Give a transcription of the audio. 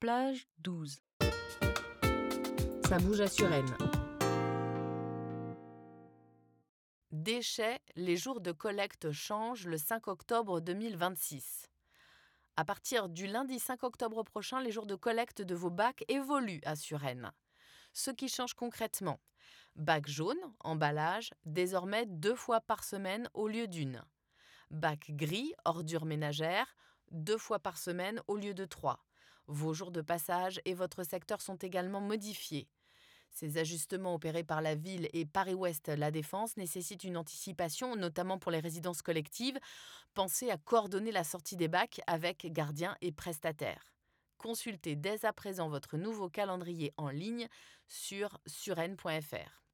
Plage 12. Ça bouge à Suresnes. Déchets, les jours de collecte changent le 5 octobre 2026. À partir du lundi 5 octobre prochain, les jours de collecte de vos bacs évoluent à Suresnes. Ce qui change concrètement: bac jaune, emballage, désormais 2 fois par semaine au lieu d'une. Bac gris, ordures ménagères, 2 fois par semaine au lieu de 3. Vos jours de passage et votre secteur sont également modifiés. Ces ajustements opérés par la ville et Paris-Ouest La Défense nécessitent une anticipation, notamment pour les résidences collectives. Pensez à coordonner la sortie des bacs avec gardiens et prestataires. Consultez dès à présent votre nouveau calendrier en ligne sur suresnes.fr.